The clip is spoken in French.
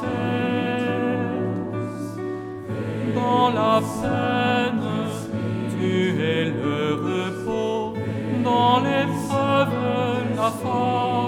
Dans la peine, tu es le repos, dans l'épreuve, la force.